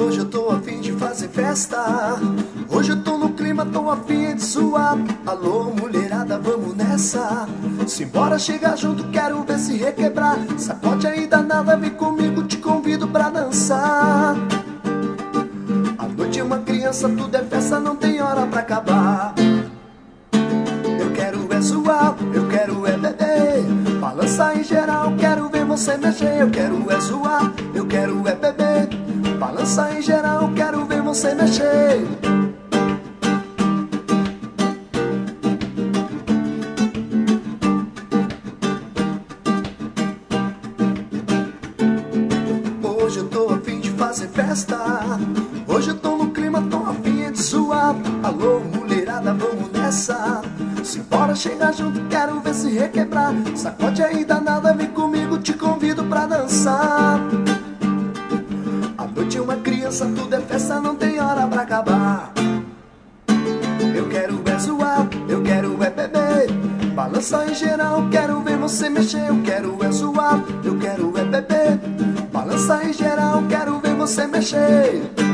Hoje eu tô a fim de fazer festa. Hoje eu tô no clima, tô a fim de suar. Alô, mulherada, vamos nessa. Simbora chegar junto, quero ver se requebrar. Sacode aí danada, vem comigo, te convido pra dançar. A noite é uma criança, tudo é festa, não tem hora pra acabar. Eu quero é suar, eu quero é beber. Balança em geral, quero ver você mexer. Eu quero é suar, eu quero é beber. Balança em geral, quero ver você mexer. Hoje eu tô a fim de fazer festa. Hoje eu tô no clima, tô a fim de suar. Alô, mulherada, vamos nessa. Simbora chegar junto, quero ver se requebrar. Sacode aí danada, vem comigo, te convido pra dançar. A noite é uma criança, tudo é festa, não tem hora pra acabar. Eu quero é zoar, eu quero é beber. Balança em geral, quero ver você mexer. Eu quero é zoar, eu quero é beber. Balança em geral, quero ver você mexer.